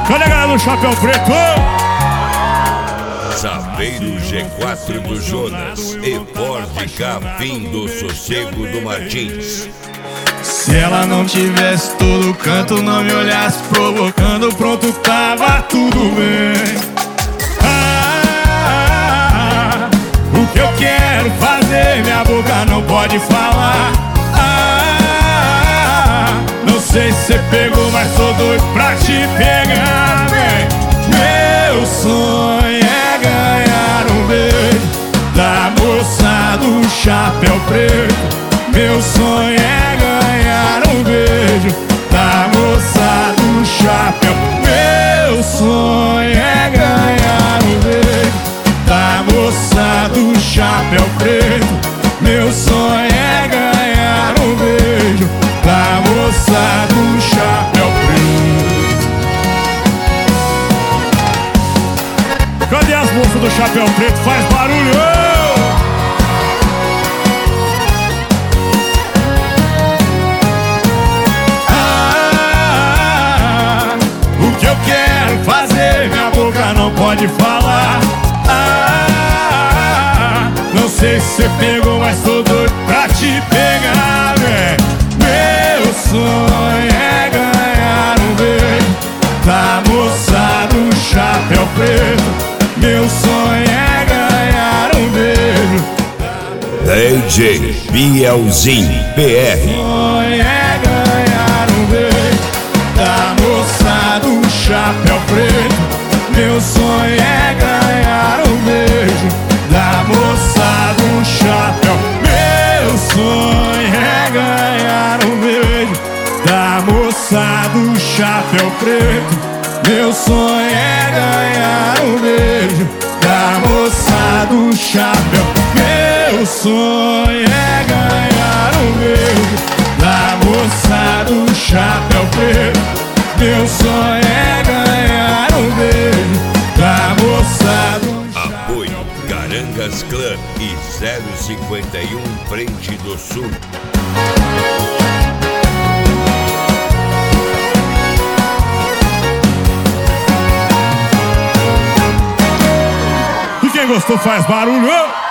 Cadê a galera do Chapéu Preto? Sapeiro G4 do Jonas e Ford Capim do Sossego do Martins. Se ela não tivesse todo canto, não me olhasse provocando, pronto, tava tudo bem. O que eu quero fazer, minha boca não pode falar. Não sei se você pegou, mas tô doido pra te pegar, vem. Meu sonho é ganhar um beijo da moça do Chapéu Preto. Meu sonho é ganhar um beijo da moça do chapéu. Meu sonho é ganhar um beijo da moça do Chapéu Preto. Meu sonho é ganhar um beijo da moça do Chapéu Preto. Cadê as moças do Chapéu Preto? Faz barulho! Minha boca não pode falar. Não sei se você pegou, mas tô doido pra te pegar, véi. Meu sonho é ganhar um beijo da moça do Chapéu Preto. Meu sonho é ganhar um beijo DJ Bielzinho PR. Meu sonho é ganhar um beijo da moça do Chapéu Preto. Meu sonho é ganhar um beijo da moça do chapéu. Meu sonho é ganhar um beijo da moça do Chapéu Preto. Meu sonho é ganhar um beijo da moça do chapéu. Meu sonho é ganhar um beijo da moça do Chapéu Preto. Meu sonho é ganhar um beijo da moça do Apoio Carangas Clã e 051 Frente do Sul. E quem gostou faz barulho!